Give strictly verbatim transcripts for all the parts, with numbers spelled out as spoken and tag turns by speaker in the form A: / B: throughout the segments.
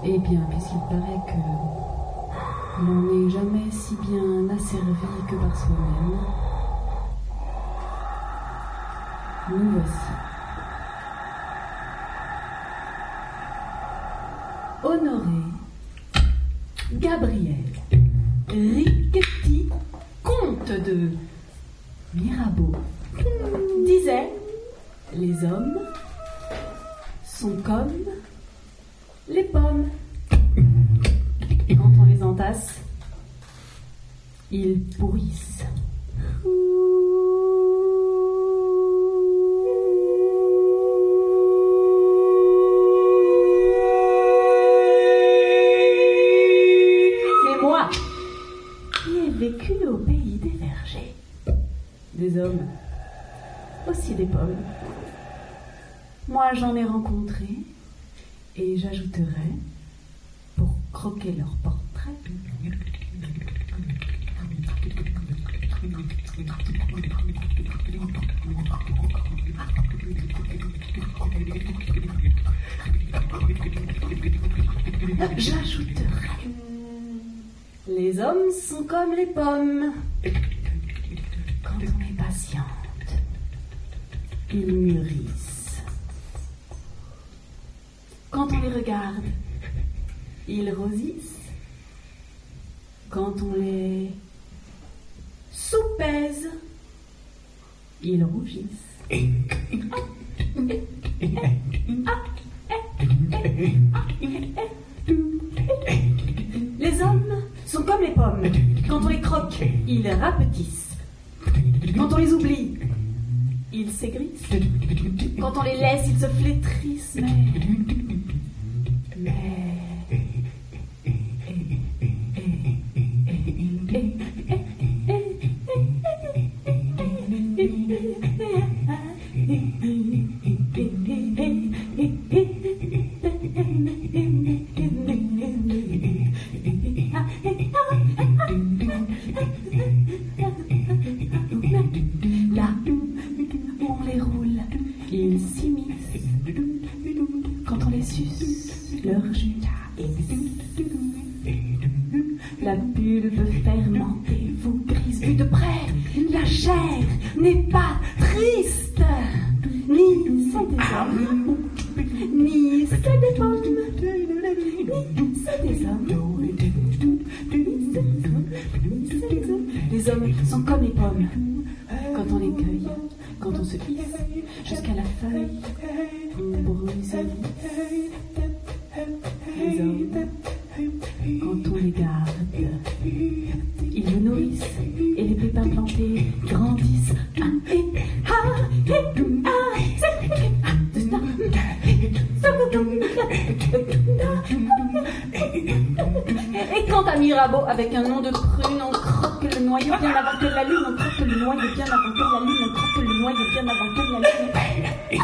A: Eh bien, puisqu'il paraît que l'on n'est jamais si bien asservi que par soi-même, nous voici. Honoré Gabriel Riquetti, comte de Mirabeau, disait: les hommes sont comme les pommes. Quand on les entasse, ils pourrissent. Mais moi, qui ai vécu au pays des vergers, des hommes, aussi des pommes, moi j'en ai rencontré, et j'ajouterai, pour croquer leur portrait, j'ajouterai, les hommes sont comme les pommes. Quand on est patiente, ils mûrissent. Quand on les regarde, ils rosissent. Quand on les soupèse, ils rougissent. Les hommes sont comme les pommes. Quand on les croque, ils rapetissent. Quand on les oublie, ils s'aigrissent. Quand on les laisse, ils se flétrissent. Mais... là où on les roule, ils s'immiscent. Quand on les suce, leur jus la pulpe fermentée vous grise. Vue de près, la chair n'est pas triste. Ni c'est des hommes, ni c'est des pommes, ni c'est des hommes, ni c'est des hommes. Les hommes sont comme les pommes. Quand on les cueille, quand on se glisse jusqu'à la feuille, on brûle sa vie. Les hommes, quand on les garde, ils le nourrissent et les pépins plantés grandissent. Et quant à Mirabeau, avec un nom de prune, on croque le noyau bien avant que la lune, on croque le noyau bien avant que la lune, on croque le noyau bien avant que la lune.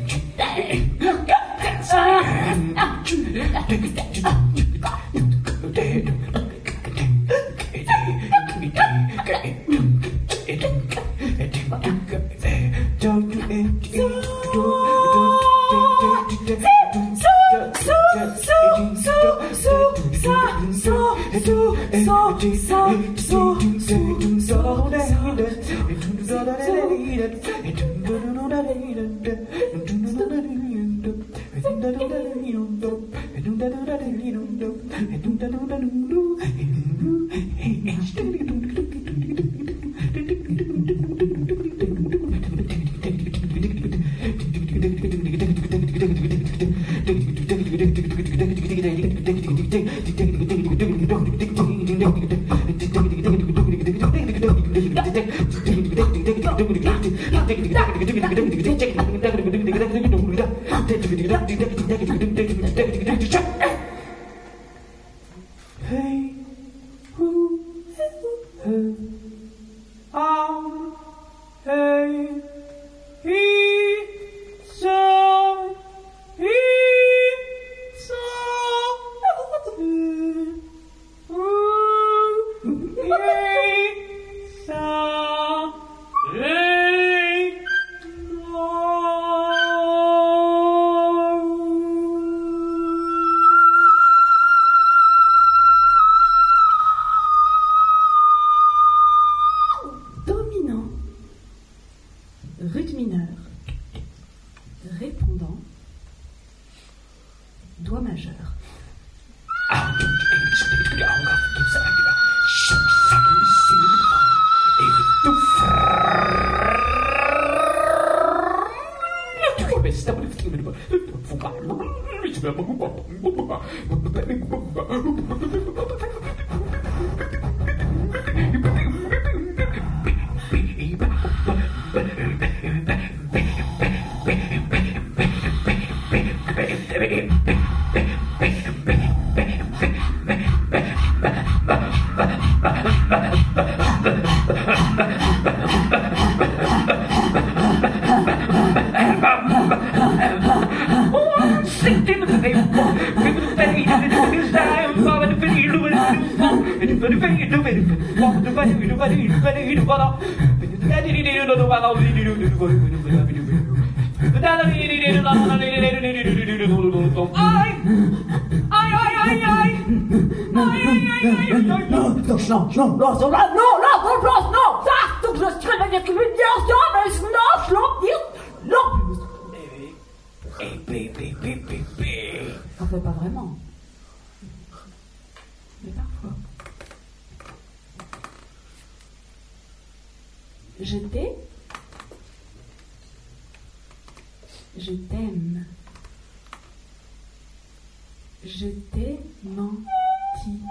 A: Hey, who, hey, um, hey, he, so, he, so, ooh, hey, so, hey, no. majeur. Non, non, non, non, non, non, non, non, ça, donc je suis réveillé que une dire ça, mais non, je l'en dis, non. Enfin, pas vraiment. Mais parfois. Je t'ai, je t'aime, je t'ai menti.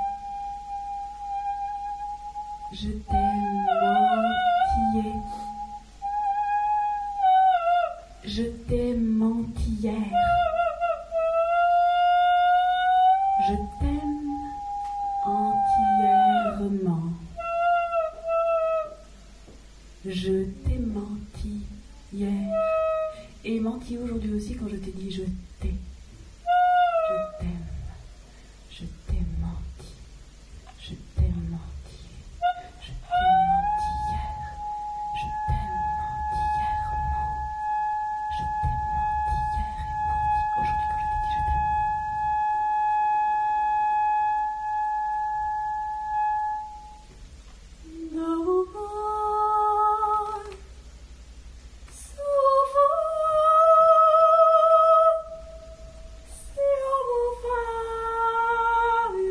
A: Je t'ai menti. Je t'ai menti hier. Je t'aime entièrement. Je t'ai menti hier. Et menti aujourd'hui aussi quand je t'ai dit je t'ai. Je t'aime. Je t'ai menti. Je t'ai menti. Je t'ai menti hier. Je t'aime entièrement. Je t'ai menti hier et menti aujourd'hui quand je t'ai dit je t'aime. No more. So far. Siamo fare.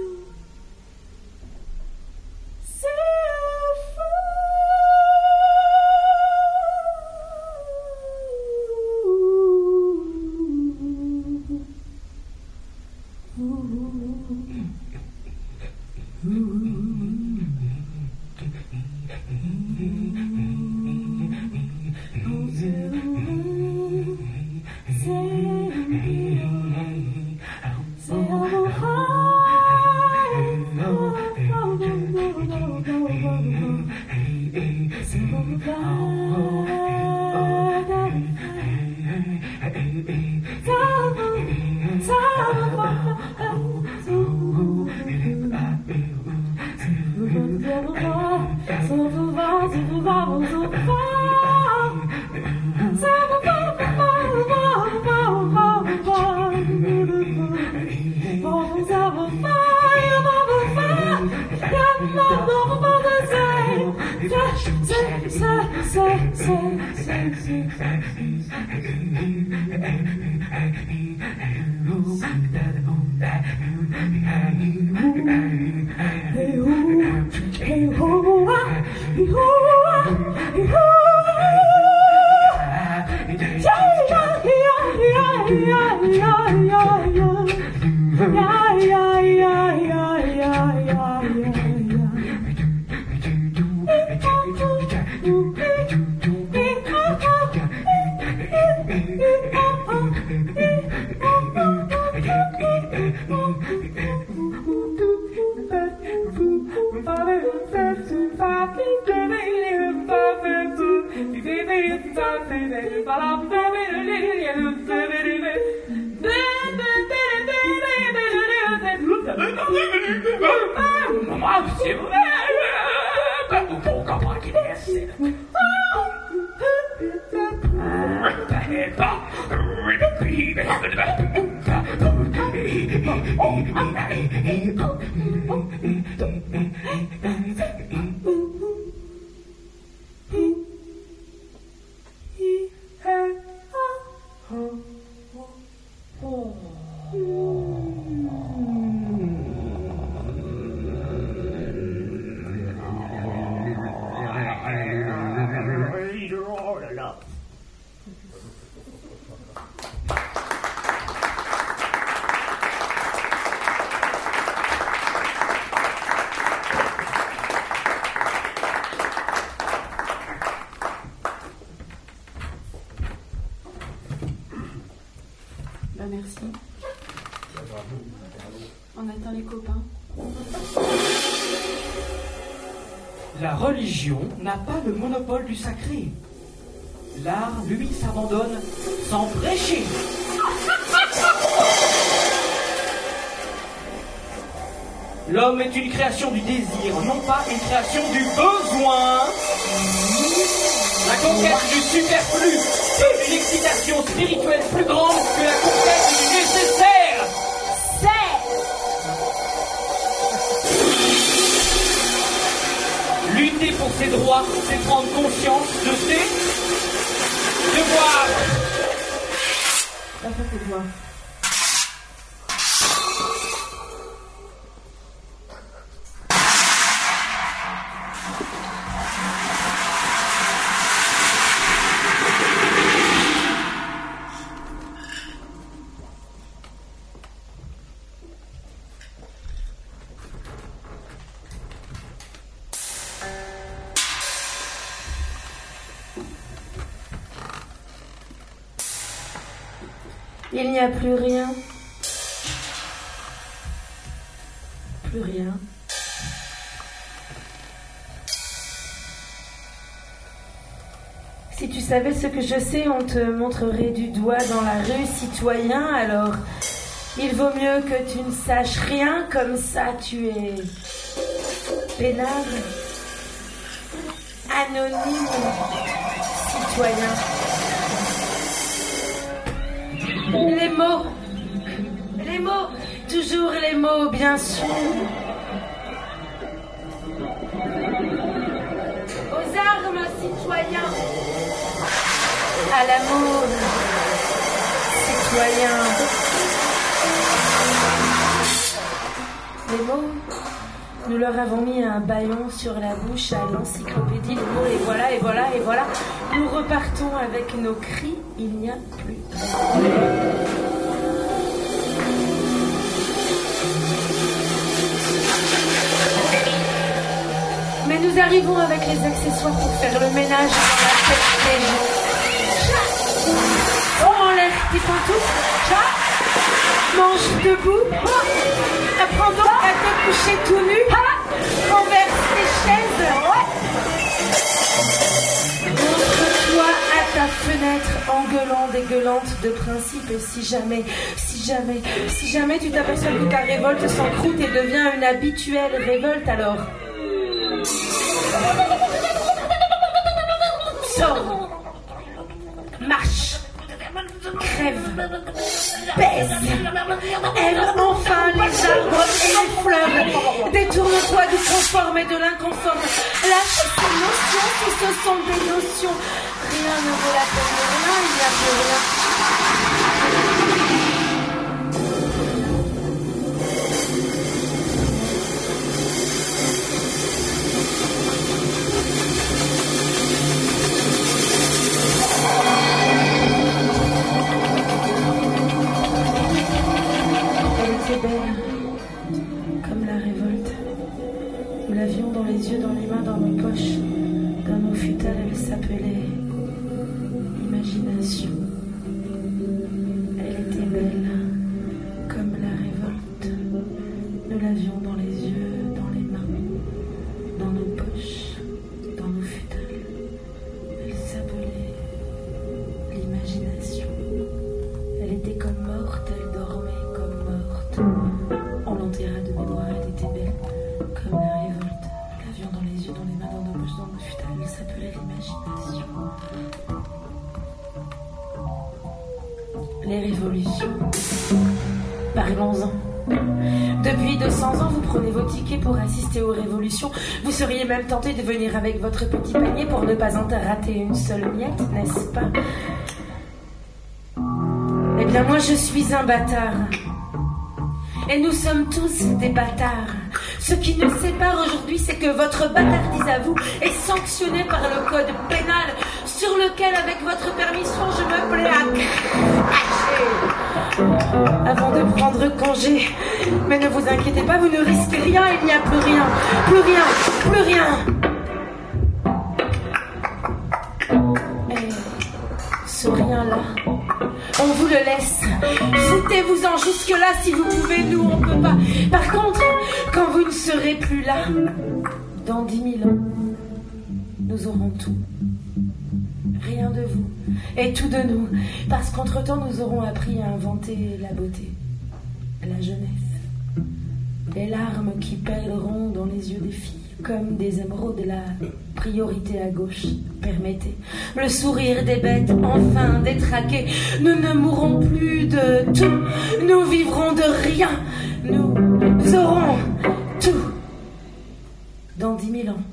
A: Oh. Bah merci. On attend les copains.
B: La religion n'a pas le monopole du sacré. L'art, lui, s'abandonne sans prêcher. L'homme est une création du désir, non pas une création du besoin. La conquête du superflu est une excitation spirituelle plus grande que la conquête du nécessaire.
A: C'est
B: Lutter pour ses droits, c'est prendre conscience de ses devoirs.
A: pas fait tes doigts. Il n'y a plus rien. Plus rien. Si tu savais ce que je sais, on te montrerait du doigt dans la rue, citoyen, alors il vaut mieux que tu ne saches rien, comme ça tu es peinard, anonyme, citoyen. Les mots, les mots, toujours les mots, bien sûr. Aux armes, citoyens. À l'amour, citoyens. Les mots, nous leur avons mis un bâillon sur la bouche à l'encyclopédie. Les mots, et voilà, et voilà, et voilà. Nous repartons avec nos cris. Il n'y a plus. Mais nous arrivons avec les accessoires pour faire le ménage dans la tête des gens. Oh, enlève tes pantoufles. Chat. Mange debout. Apprends donc à te coucher tout nu. Renverse tes chaises. Montre-toi à ta fenêtre en gueulant des gueulantes de principe. Et si jamais, si jamais, si jamais tu t'aperçois que ta révolte s'encroute et devient une habituelle révolte, alors sors, marche, crève, baise, aime enfin les arbres et les fleurs, détourne-toi du conforme et de l'inconforme, lâche ces notions si ce sont des notions, rien ne vaut la peine de rien, il n'y a plus rien. Belle, comme la révolte. Nous l'avions dans les yeux, dans les mains, dans nos poches, dans nos futales. Elle s'appelait imagination. Elle était belle, comme la révolte. Nous l'avions dans les yeux, dans les mains, dans nos poches, dans nos futales. Elle s'appelait l'imagination. Elle était comme morte, elle dormait comme morte. On l'enterra de mémoire, elle était belle, comme la révolte. Nous l'avions dans les yeux, dans les mains, dans nos bouches, dans nos futales. Elle s'appelait l'imagination. Les révolutions. Parlons-en. Depuis deux cents ans, vous prenez vos tickets pour assister aux révolutions. Vous seriez même tenté de venir avec votre petit panier pour ne pas en rater une seule miette, n'est-ce pas? Eh bien, moi, je suis un bâtard. Et nous sommes tous des bâtards. Ce qui nous sépare aujourd'hui, c'est que votre bâtardise à vous est sanctionnée par le code pénal, sur lequel, avec votre permission, je me plais à cracher avant de prendre congé. Mais ne vous inquiétez pas, vous ne risquez rien, il n'y a plus rien, plus rien, plus rien. Et ce rien-là, on vous le laisse. Foutez-vous-en jusque-là si vous pouvez, nous on peut pas. Par contre, quand vous ne serez plus là, dans dix mille ans, nous aurons tout. Rien de vous, et tout de nous, parce qu'entre-temps nous aurons appris à inventer la beauté, la jeunesse, les larmes qui perleront dans les yeux des filles, comme des émeraudes, la priorité à gauche, permettez, le sourire des bêtes, enfin détraquées. Nous ne mourrons plus de tout, nous vivrons de rien, nous aurons tout, dans dix mille ans.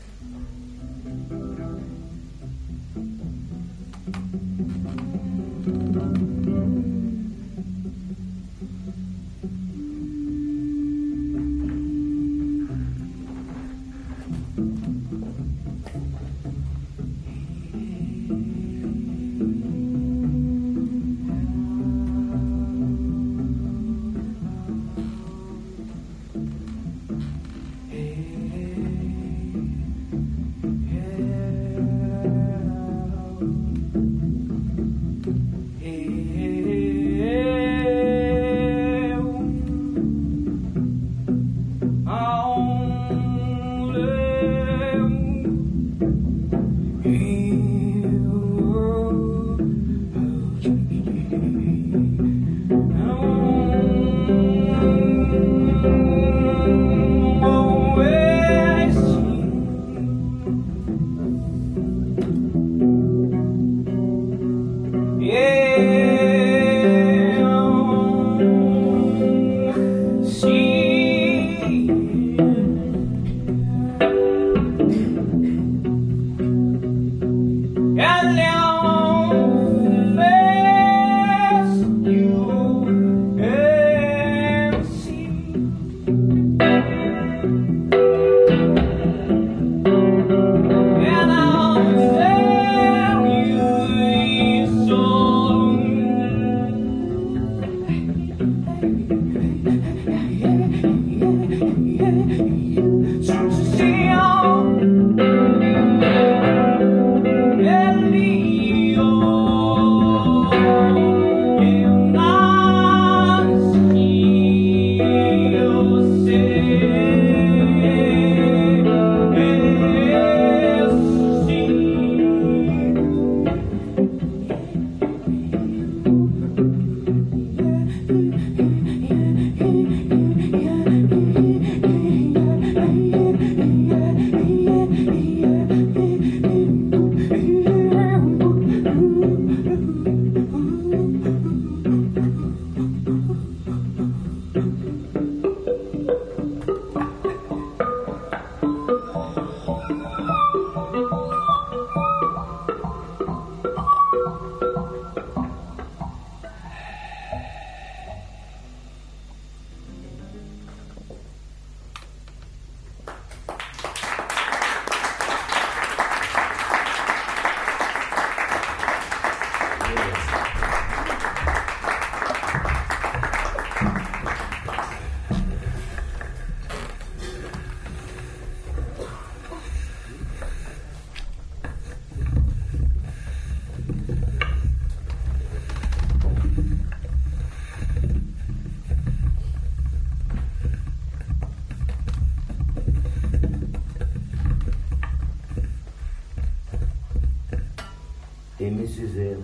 C: Aimez Césaire,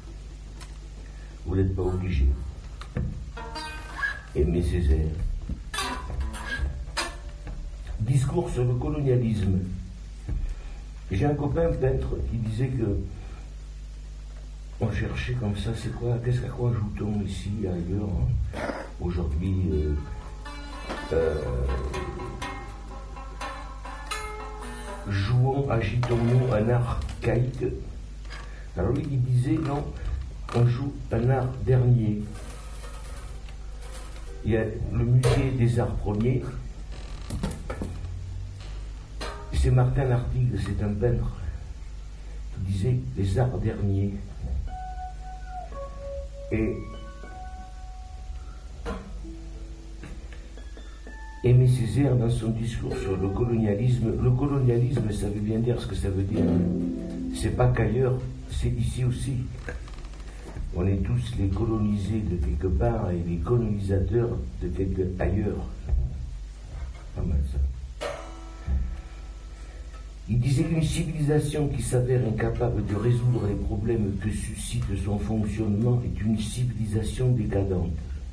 C: vous n'êtes pas obligé. Aimez Césaire. Discours sur le colonialisme. J'ai un copain peintre qui disait que on cherchait comme ça, c'est quoi, qu'est-ce qu'à quoi joue-t-on ici, ailleurs, hein, aujourd'hui euh, euh, jouons, agitons-nous un art archaïque. Alors lui, il disait, non, on joue un art dernier. Il y a le musée des arts premiers. C'est Martin Lartigue, c'est un peintre, qui disait les arts derniers. Et Aimé Césaire, dans son discours sur le colonialisme, le colonialisme, ça veut bien dire ce que ça veut dire. C'est pas qu'ailleurs, c'est ici aussi. On est tous les colonisés de quelque part et les colonisateurs de quelque ailleurs. Pas mal ça. Il disait qu'une civilisation qui s'avère incapable de résoudre les problèmes que suscite son fonctionnement est une civilisation décadente.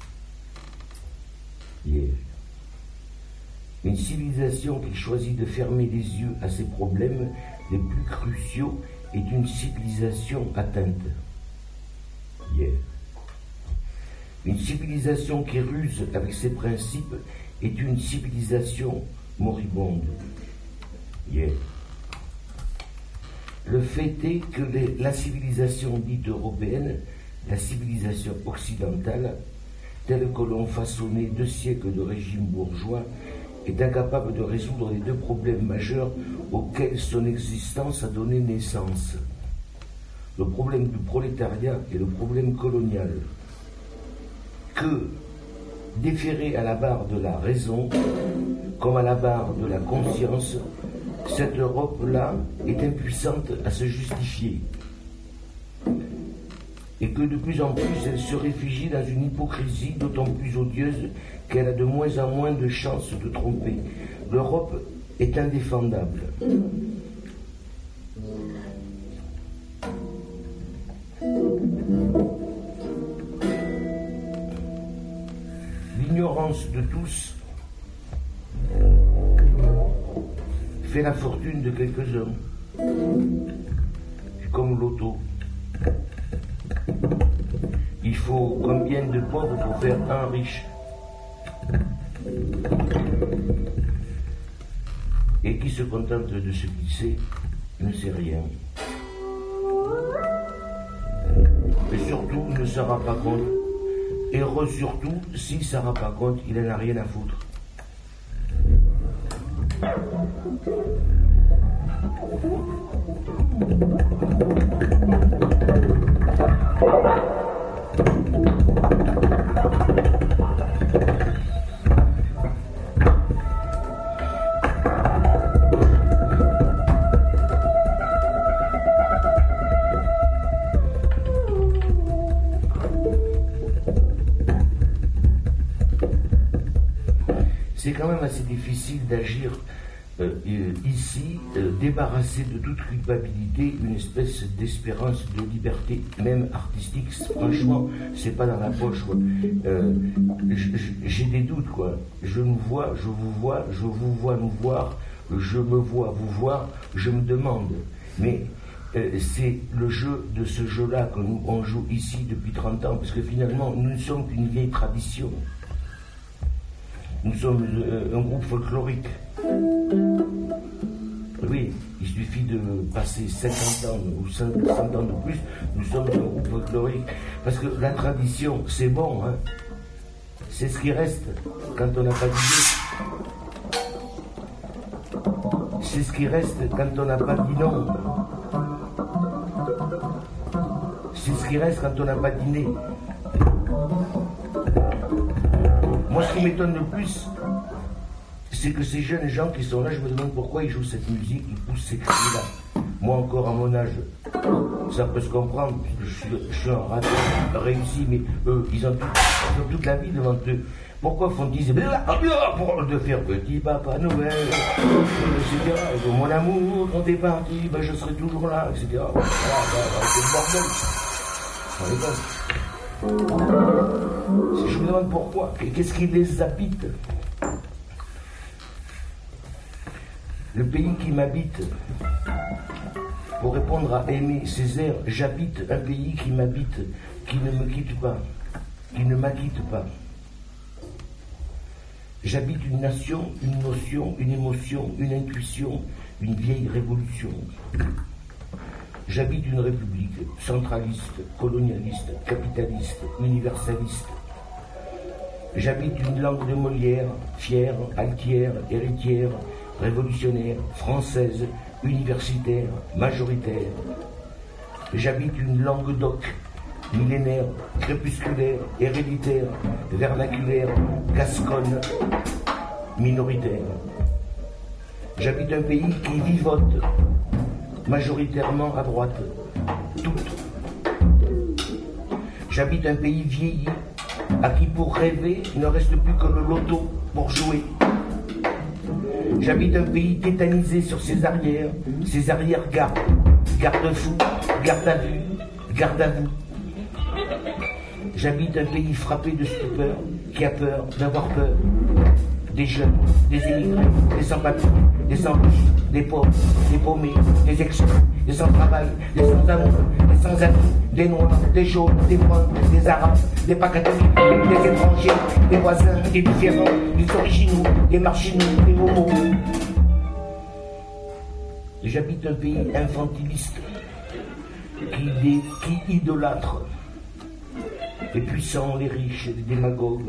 C: Yeah. Une civilisation qui choisit de fermer les yeux à ses problèmes les plus cruciaux est une civilisation atteinte. Yeah. Une civilisation qui ruse avec ses principes est une civilisation moribonde. Yeah. Le fait est que les, la civilisation dite européenne, la civilisation occidentale, telle que l'ont façonné deux siècles de régime bourgeois, est incapable de résoudre les deux problèmes majeurs auxquels son existence a donné naissance. Le problème du prolétariat et le problème colonial. Que, déféré à la barre de la raison, comme à la barre de la conscience, cette Europe-là est impuissante à se justifier. Et que de plus en plus elle se réfugie dans une hypocrisie d'autant plus odieuse qu'elle a de moins en moins de chances de tromper. L'Europe est indéfendable. L'ignorance de tous fait la fortune de quelques-uns, comme l'auto. Il faut combien de pauvres pour faire un riche? Et qui se contente de ce qu'il sait ne sait rien. Et surtout ne se rend pas compte. Et heureux surtout, s'il ne se rend pas compte, il n'en a rien à foutre. C'est quand même assez difficile d'agir euh, ici, euh, débarrassé de toute culpabilité, une espèce d'espérance de liberté, même artistique. Franchement, c'est pas dans la poche, quoi. Euh, j'ai des doutes, quoi. Je nous vois, je vous vois, je vous vois nous voir, je me vois vous voir, je me demande. Mais euh, c'est le jeu de ce jeu-là que nous on joue ici depuis trente ans, parce que finalement, nous ne sommes qu'une vieille tradition. Nous sommes euh, un groupe folklorique. Oui, il suffit de passer cinquante ans ou cent ans de plus, nous sommes un groupe folklorique. Parce que la tradition, c'est bon, hein. C'est ce qui reste quand on n'a pas d'idée. C'est ce qui reste quand on n'a pas dit non. C'est ce qui reste quand on n'a pas dîné. Moi, ce qui m'étonne le plus, c'est que ces jeunes gens qui sont là, je me demande pourquoi ils jouent cette musique, ils poussent ces cris-là. Moi, encore à mon âge, ça peut se comprendre, je suis, je suis un raton réussi, mais eux, ils ont, tout, ils ont toute la vie devant eux. Pourquoi font-ils pour de faire petit papa Noël, et cetera. Et mon amour, quand t'es parti, ben, je serai toujours là, et cetera. Voilà, c'est le bordel. Je me demande pourquoi, qu'est-ce qui les habite? Le pays qui m'habite, pour répondre à Aimé Césaire, j'habite un pays qui m'habite, qui ne me quitte pas, qui ne m'acquitte pas. J'habite une nation, une notion, une émotion, une intuition, une vieille révolution. J'habite une république centraliste, colonialiste, capitaliste, universaliste. J'habite une langue de Molière, fière, altière, héritière, révolutionnaire, française, universitaire, majoritaire. J'habite une langue d'oc, millénaire, crépusculaire, héréditaire, vernaculaire, gasconne, minoritaire. J'habite un pays qui vivote, majoritairement à droite, toutes. J'habite un pays vieilli, à qui pour rêver ne reste plus que le loto pour jouer. J'habite un pays tétanisé sur ses arrières, ses arrières gardent, garde-fou, garde à vue, garde à vous. J'habite un pays frappé de stupeur, qui a peur d'avoir peur. Des jeunes, des émigrés, des sans-papiers, des sans-riches, des pauvres, des paumés, des exclus, des sans-travail, des sans-amour, des sans-amis, des noirs, des jaunes, des bruns, des arabes, des pas catholiques, des étrangers, des voisins, des différents, des originaux, des marginaux, des homos. J'habite un pays infantiliste qui, dé, qui idolâtre les puissants, les riches, les démagogues.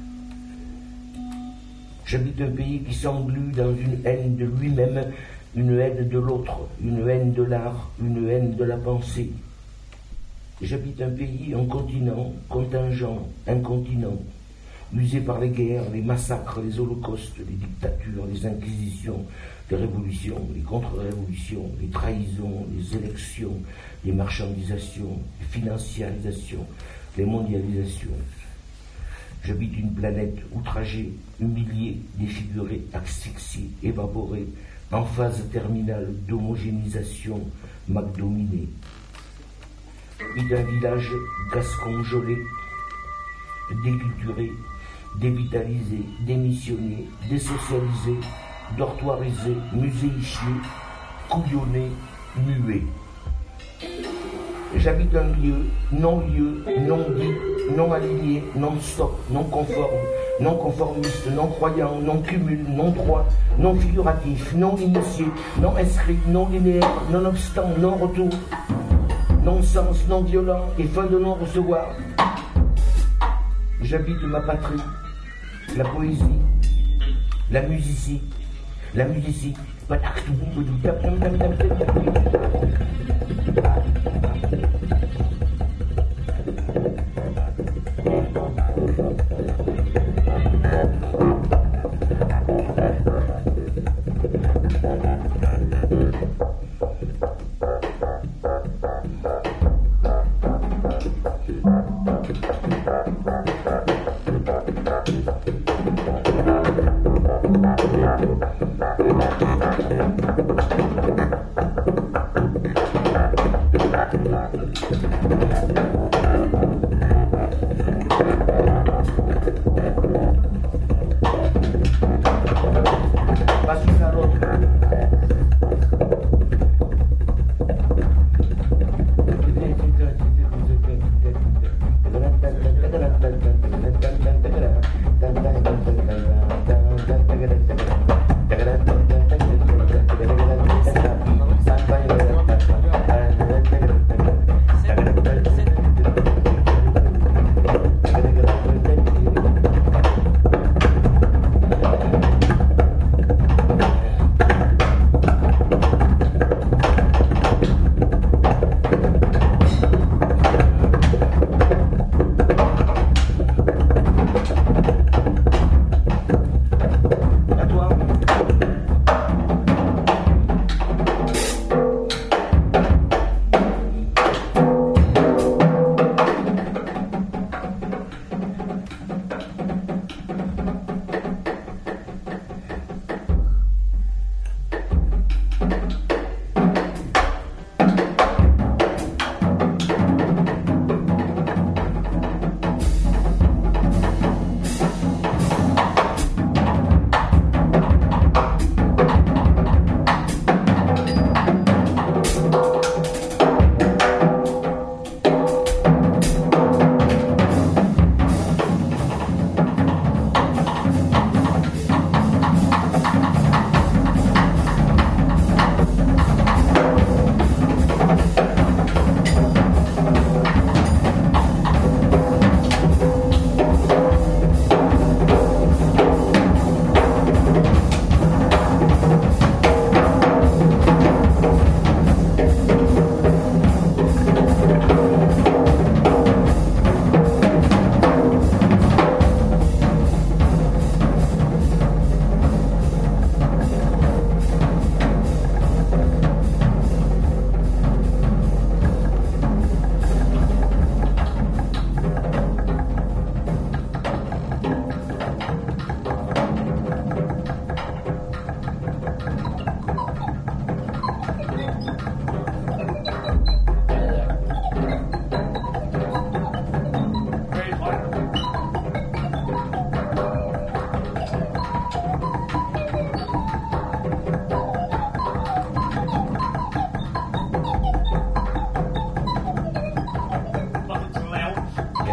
C: J'habite un pays qui s'englue dans une haine de lui-même, une haine de l'autre, une haine de l'art, une haine de la pensée. J'habite un pays, un continent, contingent, incontinent, usé par les guerres, les massacres, les holocaustes, les dictatures, les inquisitions, les révolutions, les contre-révolutions, les trahisons, les élections, les marchandisations, les financiarisations, les mondialisations. J'habite une planète outragée, humiliée, défigurée, asphyxiée, évaporée, en phase terminale d'homogénéisation, McDominée. J'habite un village gascon gelé, déculturé, dévitalisé, démissionné, désocialisé, dortoirisé, muséifié, couillonné, muet. J'habite un lieu, non-lieu, non-dit, non-aligné, non-stop, non-conforme, non-conformiste, non-croyant, non-cumul, non-droit, non-figuratif, non-initié, non-inscrit, non-linéaire, non-obstant, non-retour, non-sens, non-violent et fin de non-recevoir. J'habite ma patrie, la poésie, la musicie, la musicie.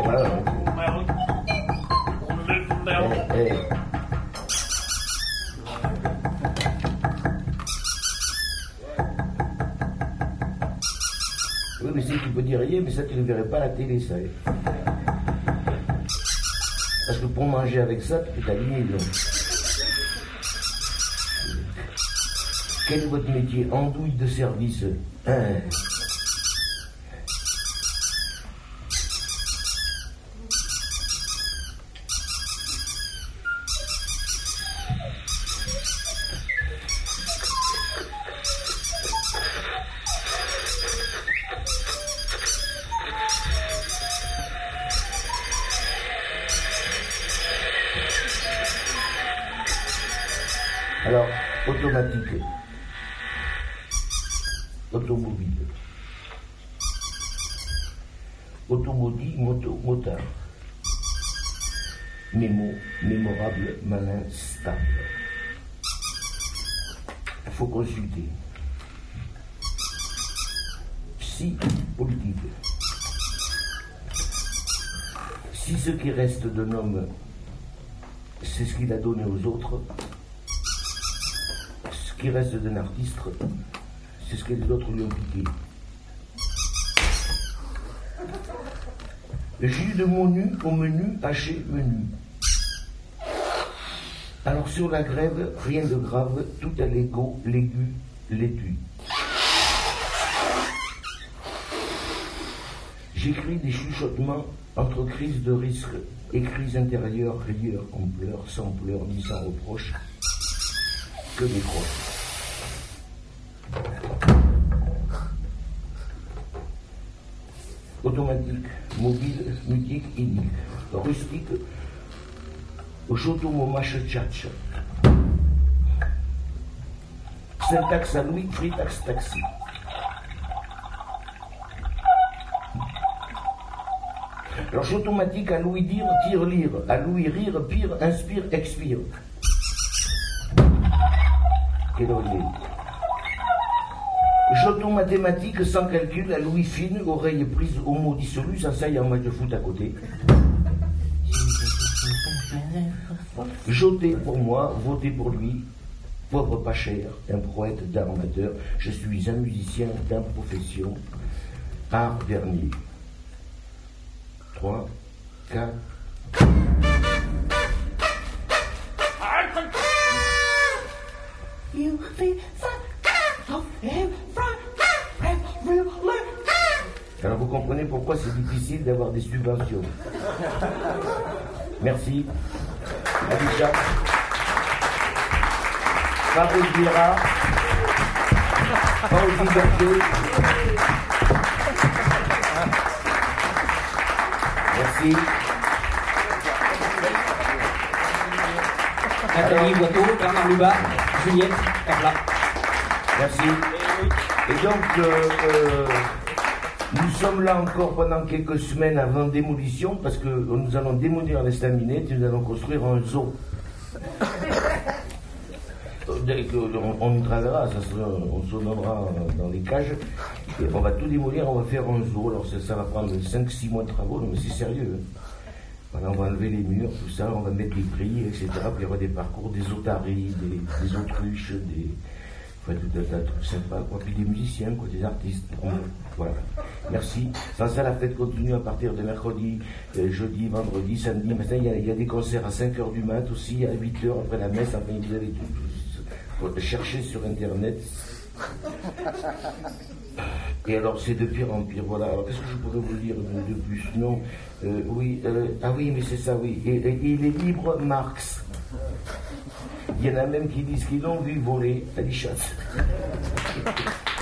C: voilà. Eh, eh. Oui, mais si tu peux dire rien, mais ça tu ne verrais pas à la télé, ça. Parce que pour manger avec ça, tu peux t'aligner, donc. Quel est votre métier? Andouille de service. Hein. Alors, automatique. Automobile. Automobile, moto, motard. Mémo, mémorable, malin, stable. Il faut consulter. Psy, politique. Si ce qui reste d'un homme, c'est ce qu'il a donné aux autres, ce qui reste d'un artiste, c'est ce que les autres lui ont piqué. Jus de mon nu au menu, haché menu. Alors sur la grève, rien de grave, tout à l'égo, l'aigu, l'étu. J'écris des chuchotements entre crises de risque et crises intérieures, rieurs, on pleure, sans pleurs, ni sans reproche, que des croches. Automatique, mobile, mutique, inique, rustique, chotomomache tchatch. Syntaxe à Louis, fritax taxi. Alors chotomatique à Louis dire, tire lire, à Louis rire, pire, inspire, expire. Quelle oreille. Choton mathématique sans calcul, à Louis fine, oreille prise au mot dissolu, ça ça y a un match de foot à côté. Joté pour moi, voté pour lui, pauvre pas cher, un poète d'armateur, je suis un musicien d'improfession, art dernier. Trois, quatre.
A: You feel so in front, real
C: Alors vous comprenez pourquoi c'est difficile d'avoir des subventions. Merci. Alicia. Fabrice Vira. Paul Berger. Merci.
B: Nathalie Boiteau, Bernard Lubat, Juliette, Carla.
C: Merci. Et donc, euh, euh, nous sommes là encore pendant quelques semaines avant démolition, parce que nous allons démolir l'estaminet et nous allons construire un zoo. On y travaillera, ça sera, on se donnera dans les cages, et on va tout démolir, on va faire un zoo. Alors ça, ça va prendre cinq six mois de travaux, mais c'est sérieux. Voilà, on va enlever les murs, tout ça, on va mettre des grilles, et cetera. Puis il y aura des parcours, des otaries, des, des autruches, des... Enfin, tout un tas de trucs sympas, quoi. Puis des musiciens, quoi, des artistes. Voilà. Merci. Sans ça, la fête continue à partir de mercredi, euh, jeudi, vendredi, samedi. Maintenant, il y, a, il y a des concerts à cinq heures du mat aussi, à huit heures après la messe. Enfin, vous allez tout chercher sur Internet. Et alors, c'est de pire en pire. Voilà. Alors, qu'est-ce que je pourrais vous dire de, de plus? Non. Euh, oui. Euh, ah oui, mais c'est ça, oui. Et, et, il est libre, Marx. Il y en a même qui disent qu'ils l'ont vu voler à l'Ichat.